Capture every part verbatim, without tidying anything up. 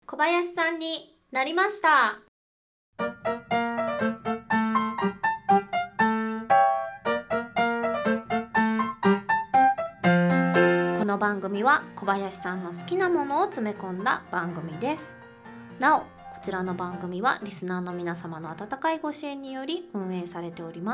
小林さんになりました。この番組は小林さんの好きなものを詰め込んだ番組です。なお、こちらの番組はリスナーの皆様の温かいご支援により運営されております。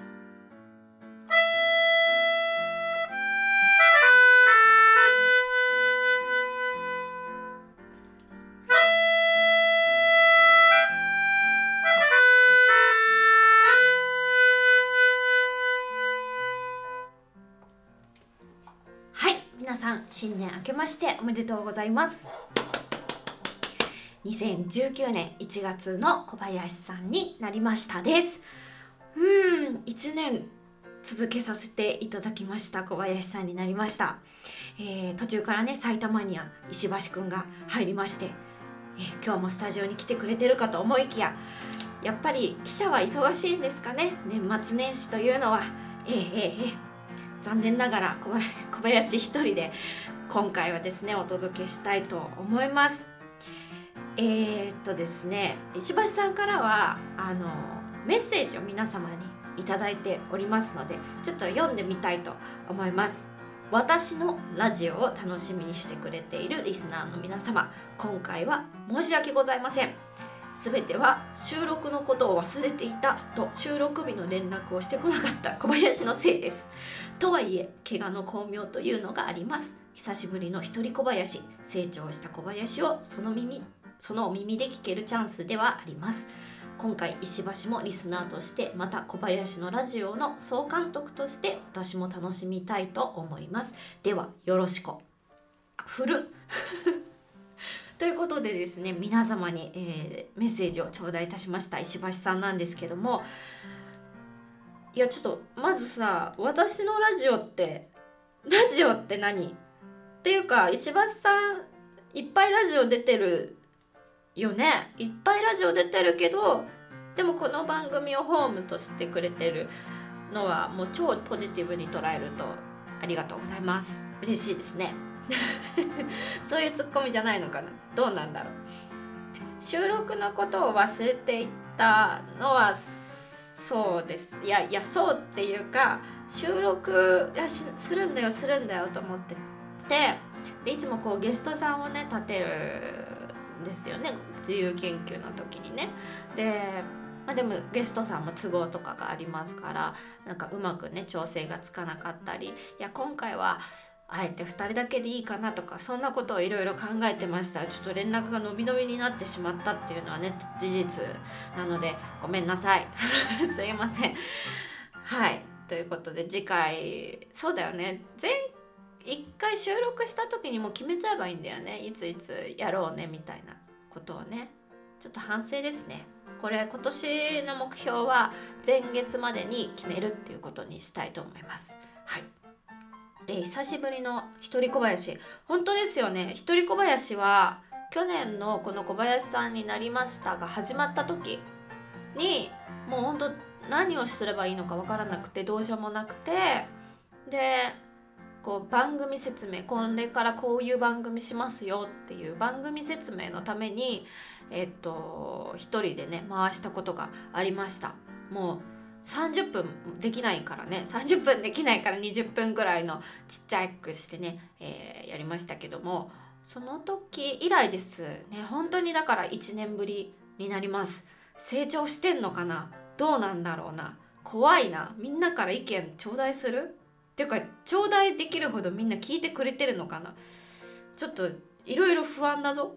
はい、皆さん新年明けましておめでとうございます。にせんじゅうきゅうねんいちがつの小林さんになりましたです。うーん、いちねん続けさせていただきました小林さんになりました。えー、途中からね埼玉には石橋くんが入りまして、えー、今日もスタジオに来てくれてるかと思いきや、やっぱり記者は忙しいんですかね。年末年始というのはえー、えー、えー、残念ながら小林一人で今回はですねお届けしたいと思います。えー、っとですね石橋さんからはあのメッセージを皆様にいただいておりますので、ちょっと読んでみたいと思います。私のラジオを楽しみにしてくれているリスナーの皆様、今回は申し訳ございません。すべては収録のことを忘れていたと収録日の連絡をしてこなかった小林のせいです。とはいえ怪我の巧妙というのがあります。久しぶりの一人小林、成長した小林をその耳そのお耳で聞けるチャンスではあります。今回石橋もリスナーとして、また小林のラジオの総監督として私も楽しみたいと思います。ではよろしく。ふるということでですね、皆様に、えー、メッセージを頂戴いたしました石橋さんなんですけども、いやちょっとまずさ、私のラジオってラジオって何っていうか、石橋さんいっぱいラジオ出てるよね。いっぱいラジオ出てるけど、でもこの番組をホームとしてくれてるのはもう超ポジティブに捉えるとありがとうございます。嬉しいですねそういうツッコミじゃないのかな、どうなんだろう。収録のことを忘れていたのはそうです。いやいやそうっていうか、収録いやしするんだよするんだよと思ってて、でいつもこうゲストさんをね立てるですよね、自由研究の時にね。で、まあ、でもゲストさんも都合とかがありますから、なんかうまくね調整がつかなかったり、いや今回はあえてふたりだけでいいかなとか、そんなことをいろいろ考えてました。ちょっと連絡が伸び伸びになってしまったっていうのはね事実なのでごめんなさいすいません。はい、ということで次回、そうだよね、前一回収録した時にもう決めちゃえばいいんだよね、いついつやろうねみたいなことをね。ちょっと反省ですね。これ今年の目標は前月までに決めるっていうことにしたいと思います。はい、えー、久しぶりの一人小林、本当ですよね。一人小林は去年のこの小林さんになりましたが始まった時にもう本当何をすればいいのか分からなくてどうしようもなくて、でこう番組説明、これからこういう番組しますよっていう番組説明のためにえっと一人でね回したことがありました。もうさんじゅっぷんできないからね、さんじゅっぷんできないからにじゅっぷんぐらいのちっちゃくしてね、えー、やりましたけども、その時以来ですね。本当にだからいちねんぶりになります。成長してんのかな、どうなんだろうな、怖いな。みんなから意見頂戴するっていうか、頂戴できるほどみんな聞いてくれてるのかな、ちょっといろいろ不安だぞ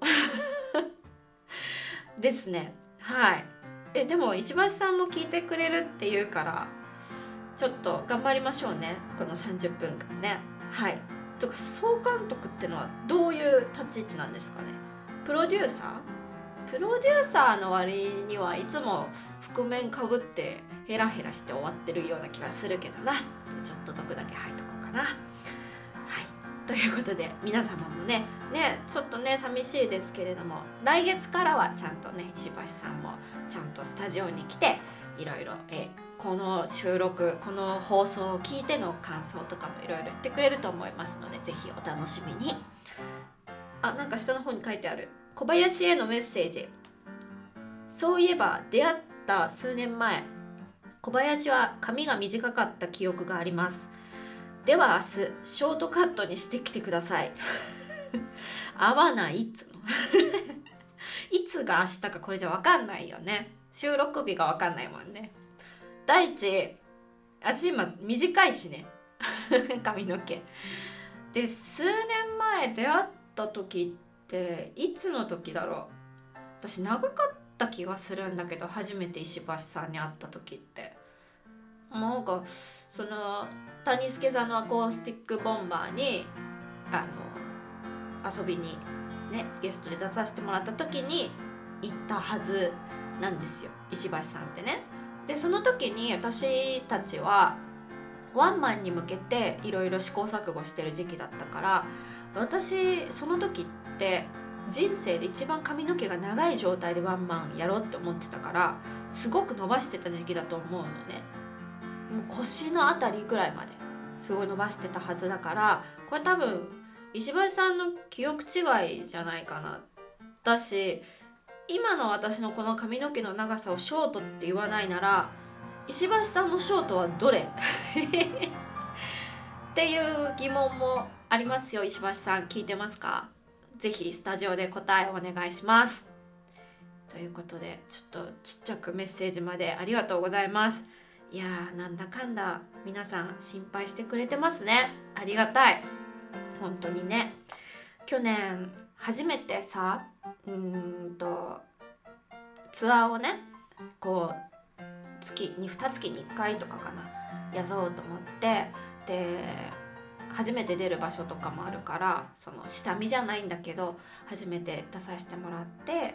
ですね。はい。えでも石橋さんも聞いてくれるっていうから、ちょっと頑張りましょうね、このさんじゅっぷんかんね。はい。とか総監督ってのはどういう立ち位置なんですかね。プロデューサープロデューサーの割にはいつも覆面かぶってヘラヘラして終わってるような気がするけどな。ちょっと毒だけ吐いとこうかな。はい、ということで皆様もねねちょっとね寂しいですけれども、来月からはちゃんとね石橋さんもちゃんとスタジオに来ていろいろえこの収録この放送を聞いての感想とかもいろいろ言ってくれると思いますので、ぜひお楽しみに。あ、なんか下の方に書いてある、 小林へのメッセージ。そういえば出会った数年前、小林は髪が短かった記憶があります。では明日ショートカットにしてきてください。合わないっつの。いつが明日かこれじゃ分かんないよね。収録日が分かんないもんね。第一、私今短いしね。髪の毛。で、数年前出会った時っていつの時だろう。私長かった気がするんだけど、初めて石橋さんに会った時って。もうなんかその谷助さんのアコースティックボンバーにあの遊びにねゲストで出させてもらった時に行ったはずなんですよ、石橋さんってね。でその時に私たちはワンマンに向けていろいろ試行錯誤してる時期だったから、私その時って人生で一番髪の毛が長い状態でワンマンやろうって思ってたから、すごく伸ばしてた時期だと思うのね。もう腰のあたりぐらいまですごい伸ばしてたはずだから、これ多分石橋さんの記憶違いじゃないかな。だし今の私のこの髪の毛の長さをショートって言わないなら、石橋さんのショートはどれっていう疑問もありますよ。石橋さん聞いてますか？ぜひスタジオで答えをお願いします。ということでちょっとちっちゃくメッセージまでありがとうございます。いやーなんだかんだ皆さん心配してくれてますね。ありがたい本当にね。去年初めてさうーんとツアーをねこう月にに月にいっかいとかかなやろうと思って、で初めて出る場所とかもあるから、その下見じゃないんだけど初めて出させてもらって、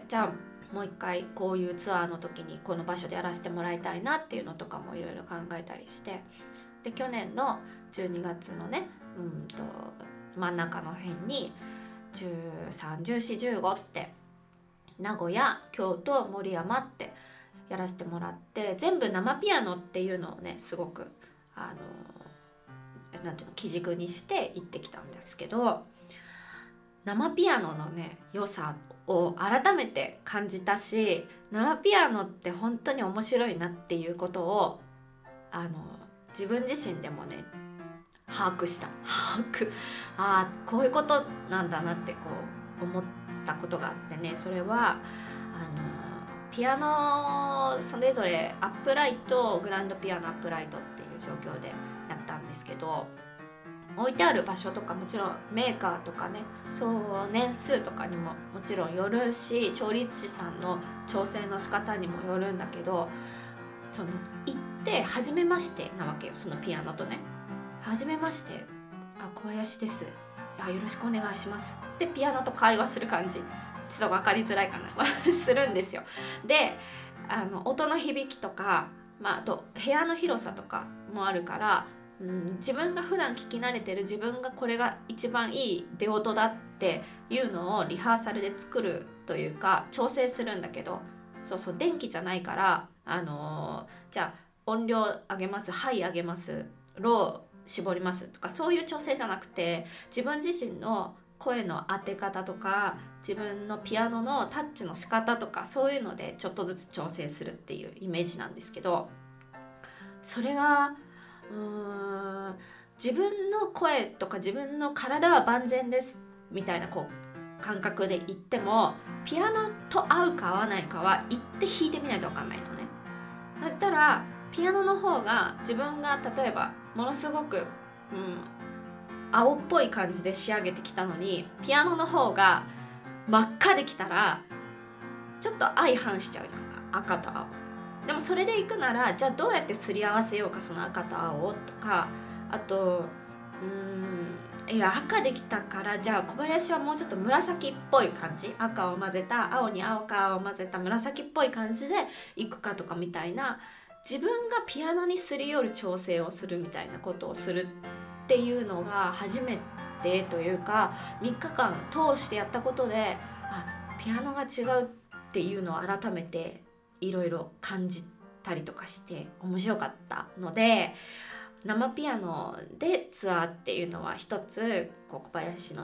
じゃあもう一回こういうツアーの時にこの場所でやらせてもらいたいなっていうのとかもいろいろ考えたりして、で去年のじゅうにがつのねうんと真ん中の辺にじゅうさん、じゅうよん、じゅうごって名古屋、京都、森山ってやらせてもらって、全部生ピアノっていうのをねすごくあのなんていうの基軸にして行ってきたんですけど、生ピアノのね良さを改めて感じたし、生ピアノって本当に面白いなっていうことをあの自分自身でもね把握した把握ああこういうことなんだなってこう思ったことがあってね。それはあのピアノそれぞれアップライト、グランドピアノアップライトっていう状況でやったんですけど、置いてある場所とかもちろんメーカーとかね、そう年数とかにももちろんよるし、調律師さんの調整の仕方にもよるんだけど、その行って初めましてなわけよ、そのピアノとね。初めまして、あ小林です、いやよろしくお願いしますってピアノと会話する感じ、ちょっと分かりづらいかなするんですよ。であの音の響きとか、まあ、あと部屋の広さとかもあるから、うん、自分が普段聞き慣れてる自分がこれが一番いい出音だっていうのをリハーサルで作るというか調整するんだけど、そうそう電気じゃないから、あのー、じゃあ音量上げます、ハイ上げます、ロー絞りますとかそういう調整じゃなくて、自分自身の声の当て方とか自分のピアノのタッチの仕方とかそういうのでちょっとずつ調整するっていうイメージなんですけど、それがうーん自分の声とか自分の体は万全ですみたいなこう感覚で言っても、ピアノと合うか合わないかは行って弾いてみないと分かんないのね。だったらピアノの方が自分が例えばものすごく、うん、青っぽい感じで仕上げてきたのにピアノの方が真っ赤できたらちょっと相反しちゃうじゃん、赤と青。でもそれでいくならじゃあどうやってすり合わせようか、その赤と青をとか、あとうーんいや赤できたからじゃあ小林はもうちょっと紫っぽい感じ、赤を混ぜた青に青か青を混ぜた紫っぽい感じでいくかとかみたいな、自分がピアノにすり寄る調整をするみたいなことをするっていうのが初めてというか、みっかかん通してやったことで、あピアノが違うっていうのを改めていろいろ感じたりとかして面白かったので、生ピアノでツアーっていうのは一つこう小林のね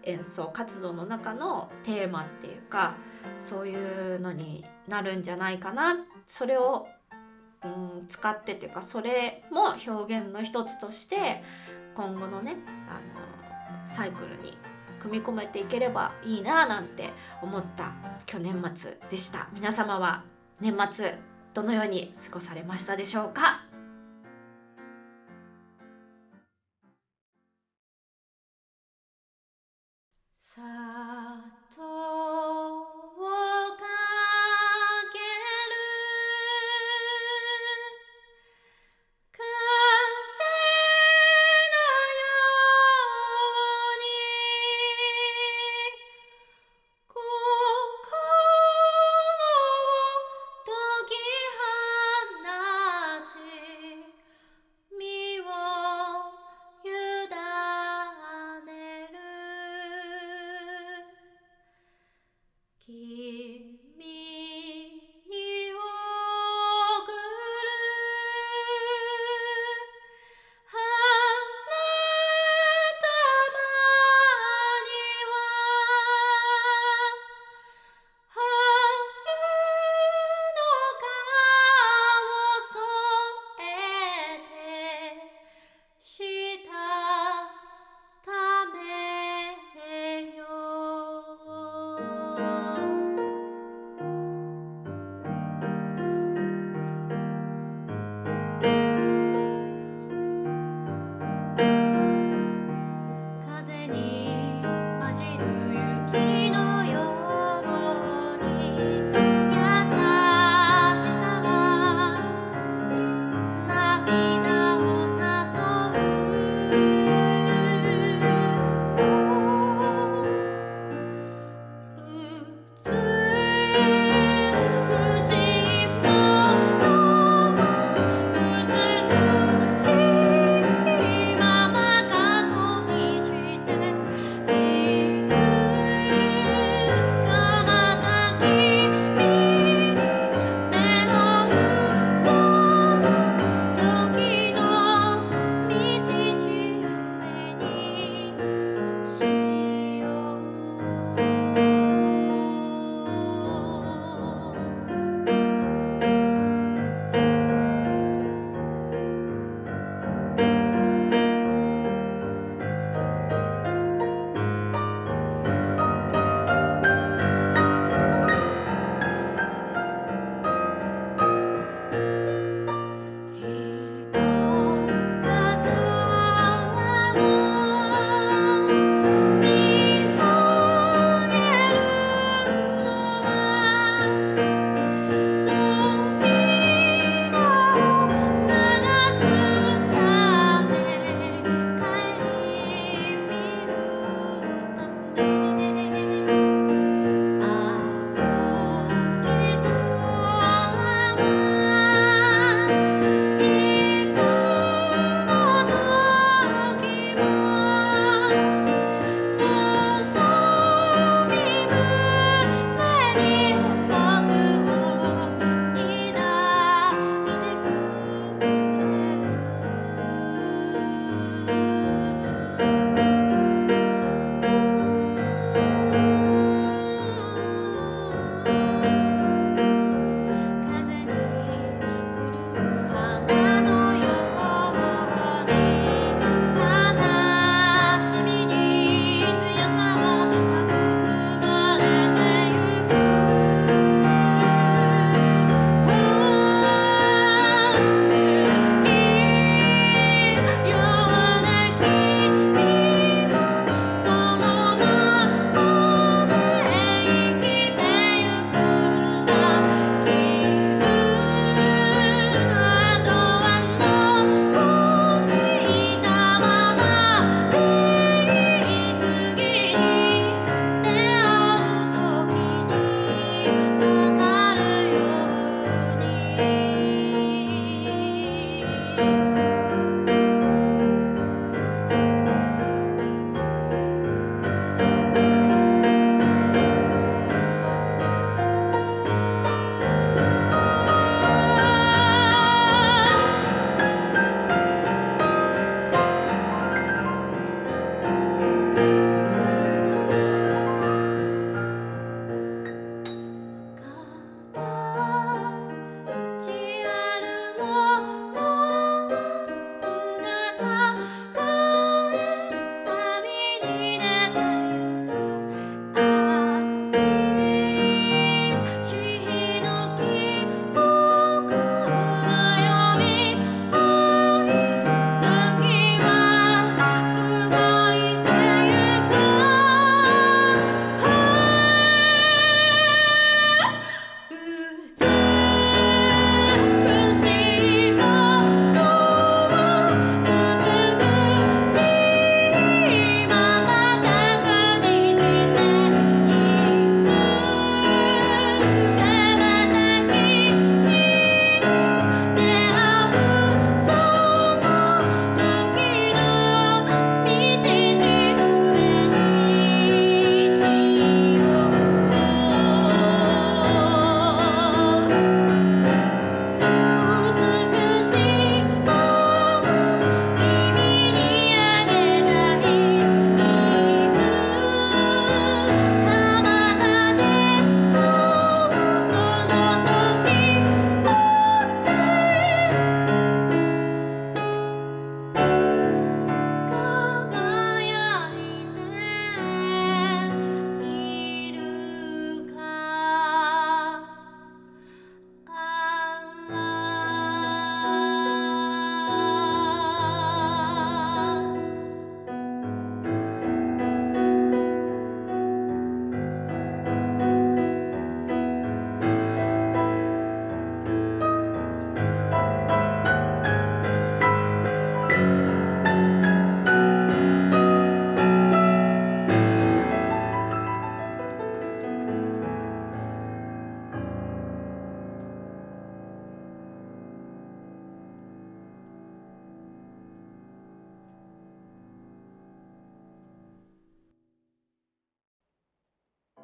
演奏活動の中のテーマっていうか、そういうのになるんじゃないかな。それを、うん、使ってっていうか、それも表現の一つとして今後のねあのサイクルに組み込めていければいいななんて思った去年末でした。皆様は年末どのように過ごされましたでしょうか。さとをかける風のように心を解き放ち身を委ねる君に贈る花束には春の香を添えてしたためよう。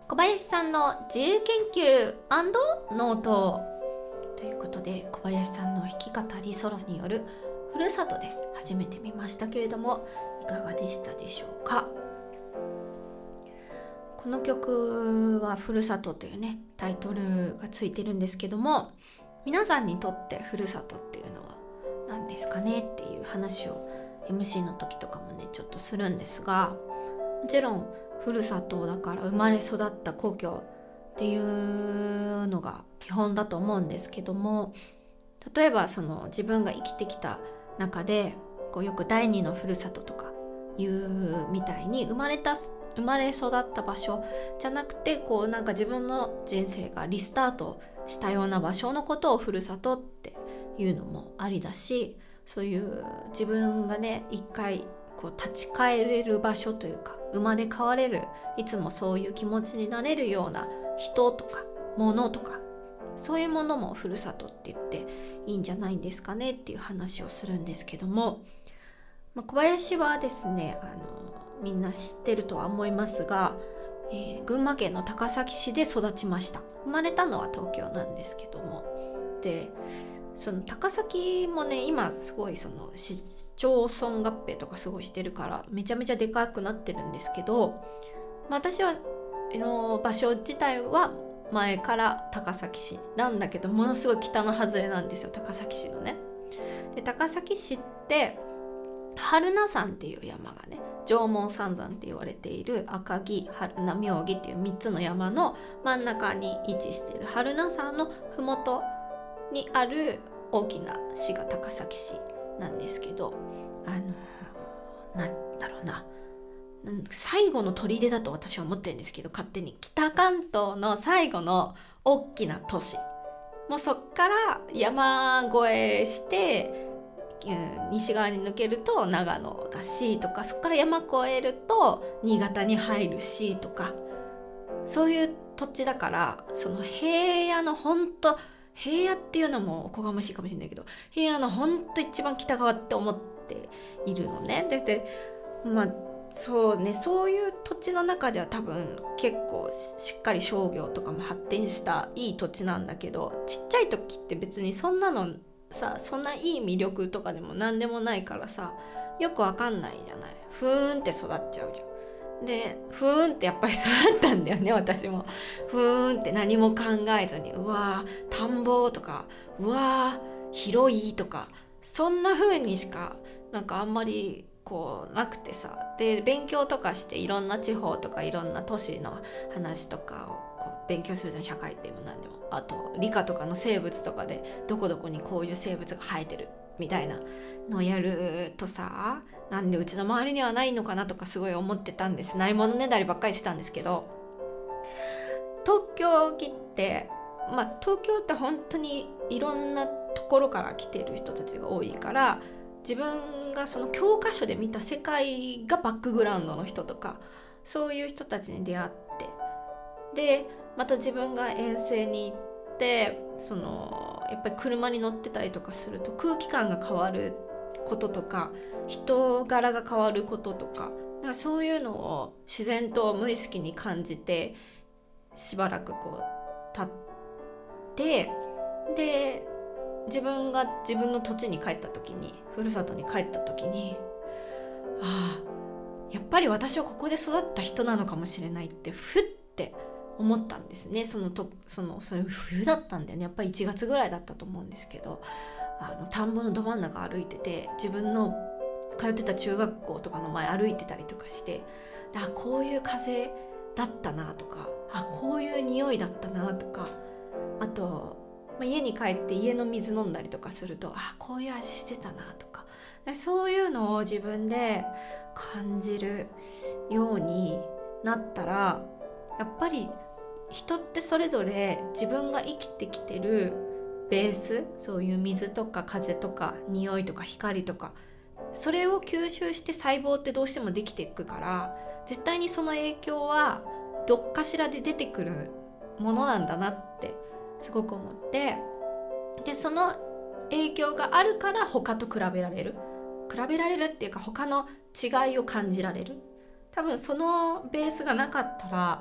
小林さんの自由研究&ノートということで、小林さんの弾き語りソロによるふるさとで始めてみましたけれども、いかがでしたでしょうか。この曲はふるさとというねタイトルがついてるんですけども、皆さんにとってふるさとっていうのは何ですかねっていう話を エムシー の時とかもねちょっとするんですが、もちろんふるさとだから生まれ育った故郷っていうのが基本だと思うんですけども、例えばその自分が生きてきた中でこうよく第二のふるさととかいうみたいに生まれた生まれ育った場所じゃなくて、こうなんか自分の人生がリスタートしたような場所のことをふるさとっていうのもありだし、そういう自分がね一回こう立ち返れる場所というか、生まれ変われる、いつもそういう気持ちになれるような人とか物とか、そういうものもふるさとって言っていいんじゃないんですかねっていう話をするんですけども、まあ、小林はですね、あのみんな知ってるとは思いますが、えー、群馬県の高崎市で育ちました。生まれたのは東京なんですけども、でその高崎もね今すごいその市町村合併とかすごいしてるからめちゃめちゃでかくなってるんですけど、まあ、私はの場所自体は前から高崎市なんだけど、ものすごい北の外れなんですよ、高崎市のね。で高崎市って榛名山っていう山がね、縄文三山って言われている赤城、榛名、妙義っていうみっつの山の真ん中に位置している榛名山のふもとにある大きな市が高崎市なんですけど、あのなんだろうな、最後の砦だと私は思ってるんですけど、勝手に北関東の最後の大きな都市、もうそっから山越えして西側に抜けると長野だしとか、そこから山越えると新潟に入るしとか、そういう土地だから、その平野のほんと平野っていうのもおこがましいかもしれないけど、平野のほんと一番北側って思っているのね。で、でまあそうね、そういう土地の中では多分結構しっかり商業とかも発展したいい土地なんだけど、ちっちゃい時って別にそんなのさ、そんないい魅力とかでも何でもないからさ、よくわかんないじゃない。ふーんって育っちゃうじゃん。でふーんってやっぱり育ったんだよね、私も。ふーんって何も考えずに、うわー田んぼとか、うわー広いとか、そんな風にしかなんかあんまりこうなくてさ。で勉強とかしていろんな地方とかいろんな都市の話とかをこう勉強するじゃん、社会っても何でも。あと理科とかの生物とかでどこどこにこういう生物が生えてるみたいなのをやるとさ、なんでうちの周りにはないのかなとかすごい思ってたんです。ないものねだりばっかりしてたんですけど、東京来て、まあ東京って本当にいろんなところから来てる人たちが多いから、自分がその教科書で見た世界がバックグラウンドの人とか、そういう人たちに出会って、でまた自分が遠征に行って、そのやっぱり車に乗ってたりとかすると空気感が変わることとか、人柄が変わることとか、だからそういうのを自然と無意識に感じて、しばらくこう経って、で自分が自分の土地に帰った時に、ふるさとに帰った時に、ああやっぱり私はここで育った人なのかもしれないってふって思ったんですね。そのとそのそれ冬だったんだよね、やっぱりいちがつぐらいだったと思うんですけど、あの田んぼのど真ん中歩いてて、自分の通ってた中学校とかの前歩いてたりとかして、あこういう風だったなとか、あこういう匂いだったなとか、あと、まあ、家に帰って家の水飲んだりとかすると、あこういう味してたなとか、そういうのを自分で感じるようになったら、やっぱり人ってそれぞれ自分が生きてきてるベース、そういう水とか風とか匂いとか光とか、それを吸収して細胞ってどうしてもできていくから、絶対にその影響はどっかしらで出てくるものなんだなってすごく思って、でその影響があるから他と比べられる比べられるっていうか、他の違いを感じられる。多分そのベースがなかったら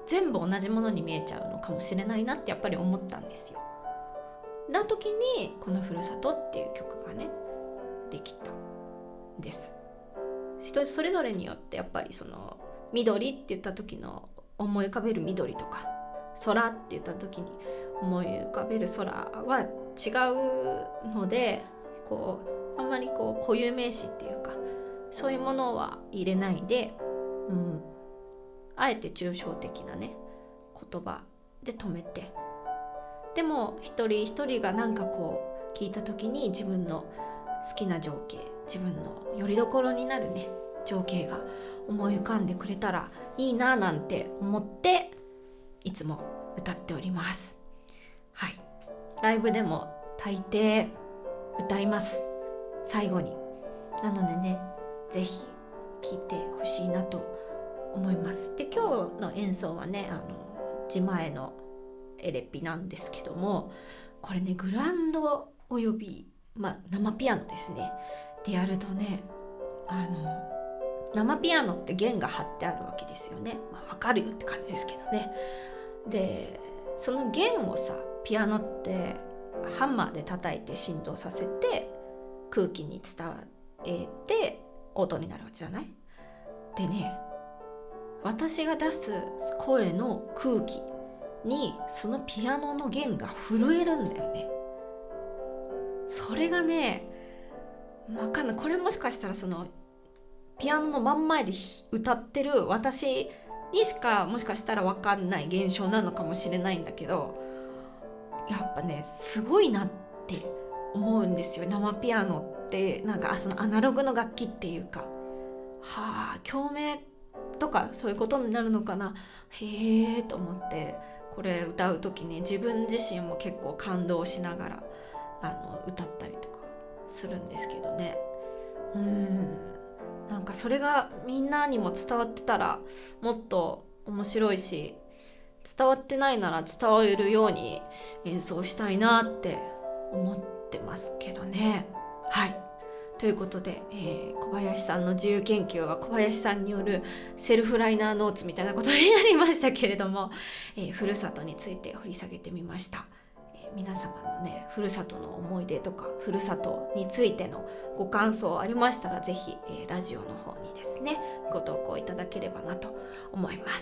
全部同じものに見えちゃうのかもしれないなってやっぱり思ったんですよ。な時にこのふるさとっていう曲がねできたんです。人それぞれによってやっぱりその緑って言った時の思い浮かべる緑とか空って言った時に思い浮かべる空は違うので、こうあんまりこう固有名詞っていうかそういうものは入れないで、うん、あえて抽象的なね言葉で止めて、でも一人一人がなんかこう聞いた時に自分の好きな情景、自分の拠り所になるね情景が思い浮かんでくれたらいいななんて思っていつも歌っております。はい、ライブでも大抵歌います、最後に。なのでね、ぜひ聴いてほしいなと思います。で、今日の演奏はね、あの自前のエレピなんですけども、これねグランドおよび、まあ、生ピアノですねでやるとね、あの生ピアノって弦が張ってあるわけですよね。まあ、わかるよって感じですけどね。でその弦をさ、ピアノってハンマーで叩いて振動させて空気に伝えて音になるわけじゃない。でね、私が出す声の空気にそのピアノの弦が震えるんだよね。それがね、わかんない。これもしかしたらそのピアノの真ん前で歌ってる私にしかもしかしたらわかんない現象なのかもしれないんだけど、やっぱねすごいなって思うんですよ。生ピアノってなんかそのアナログの楽器っていうか、はあ、共鳴とかそういうことになるのかな、へえと思ってこれ歌う時に自分自身も結構感動しながらあの歌ったりとかするんですけどね。うーんなんかそれがみんなにも伝わってたらもっと面白いし、伝わってないなら伝わるように演奏したいなって思ってますけどね。はい、ということで、えー、小林さんの自由研究は小林さんによるセルフライナーノーツみたいなことになりましたけれども、えー、ふるさとについて掘り下げてみました。皆様のねふるさとの思い出とかふるさとについてのご感想ありましたら、ぜひ、えー、ラジオの方にですねご投稿いただければなと思います。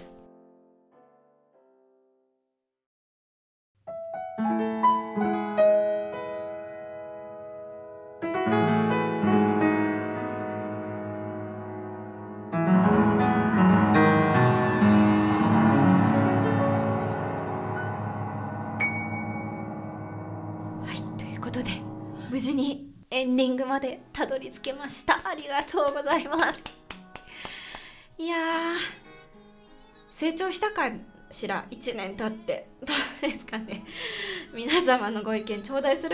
無事にエンディングまでたどり着けました。ありがとうございます。いやー成長したかしら、いちねん経ってどうですかね。皆様のご意見頂戴する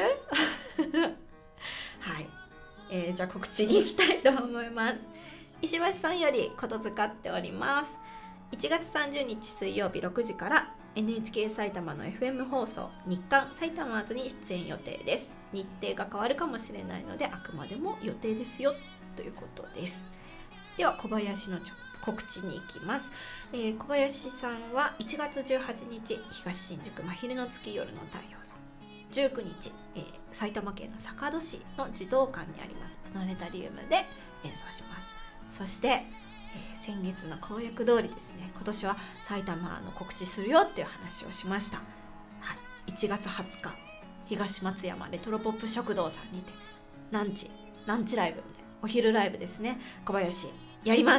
はい、えー、じゃあ告知に行きたいと思います。石橋さんよりことづかっております。いちがつさんじゅうにち水曜日ろくじから エヌエイチケー 埼玉の エフエム 放送日刊埼玉ーズに出演予定です。日程が変わるかもしれないのであくまでも予定ですよということです。では小林の告知に行きます。えー、小林さんはいちがつじゅうはちにち東新宿真昼の月夜の太陽さん、じゅうくにち、えー、埼玉県の坂戸市の児童館にありますプラネタリウムで演奏します。そして、えー、先月の公約通りですね、今年は埼玉の告知するよっていう話をしました。はい、いちがつはつか東松山レトロポップ食堂さんにてランチランチライブみたいなお昼ライブですね、小林やります。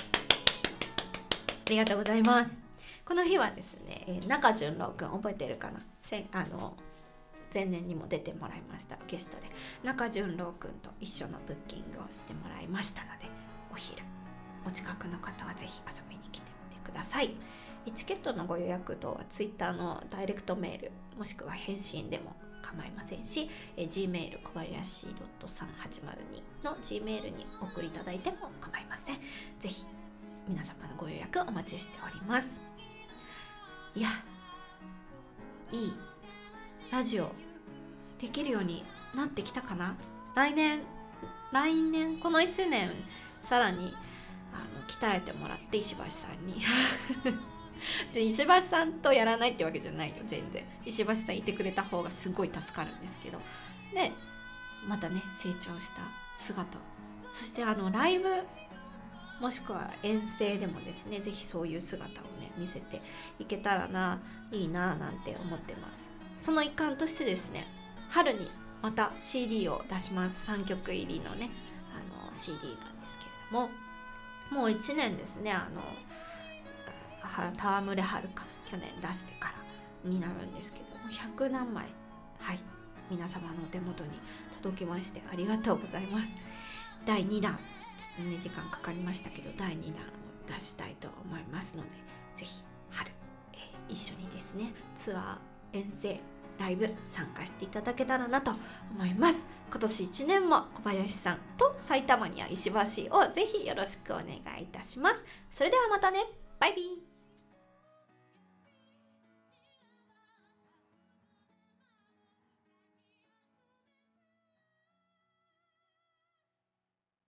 ありがとうございます。この日はですね、えー、中淳郎くん覚えてるかな、せあの前年にも出てもらいましたゲストで中淳郎くんと一緒のブッキングをしてもらいましたので、お昼お近くの方はぜひ遊びに来てみてください。チケットのご予約等はツイッターのダイレクトメールもしくは返信でも構いませんし、え Gmail 小林 さんはちまるに の Gmail にお送りいただいても構いません。ぜひ皆様のご予約お待ちしております。いや、いいラジオできるようになってきたかな。来年来年このいちねんさらにあの鍛えてもらって石橋さんに石橋さんとやらないってわけじゃないよ、全然。石橋さんいてくれた方がすごい助かるんですけど、でまたね成長した姿を、そしてあのライブもしくは遠征でもですね、ぜひそういう姿をね見せていけたらないいななんて思ってます。その一環としてですね、春にまた シーディー を出します。さんきょく入りのねあの シーディー なんですけれども、もういちねんですね。あの戯れはるか去年出してからになるんですけども、ひゃくなんまい、はい皆様のお手元に届きましてありがとうございます。だいにだん、ちょっとね時間かかりましたけど、だいにだんを出したいと思いますので、ぜひ春、えー、一緒にですねツアー、遠征、ライブ参加していただけたらなと思います。今年いちねんも小林さんと埼玉には石橋をぜひよろしくお願いいたします。それではまたね、バイビー。